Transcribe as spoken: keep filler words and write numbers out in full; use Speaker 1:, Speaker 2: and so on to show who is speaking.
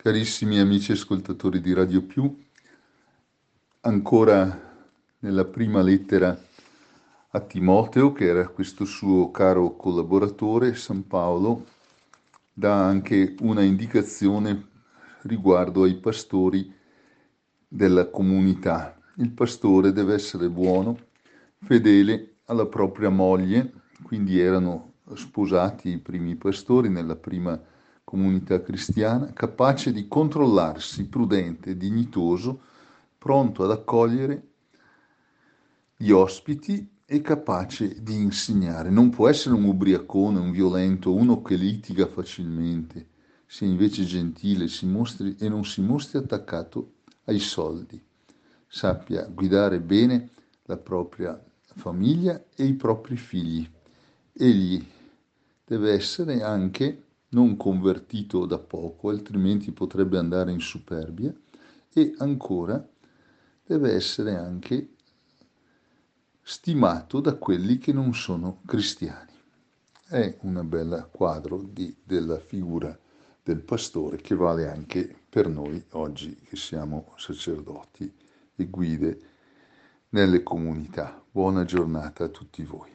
Speaker 1: Carissimi amici ascoltatori di Radio Più, ancora nella prima lettera a Timoteo, che era questo suo caro collaboratore, San Paolo dà anche una indicazione riguardo ai pastori della comunità. Il pastore deve essere buono, fedele alla propria moglie, quindi erano sposati i primi pastori nella prima comunità cristiana, capace di controllarsi, prudente, dignitoso, pronto ad accogliere gli ospiti e capace di insegnare. Non può essere un ubriacone, un violento, uno che litiga facilmente, sia invece gentile si mostri, e non si mostri attaccato ai soldi. Sappia guidare bene la propria famiglia e i propri figli. Egli deve essere anche non convertito da poco, altrimenti potrebbe andare in superbia, e ancora deve essere anche stimato da quelli che non sono cristiani. È una bella quadro di, della figura del pastore che vale anche per noi oggi che siamo sacerdoti e guide nelle comunità. Buona giornata a tutti voi.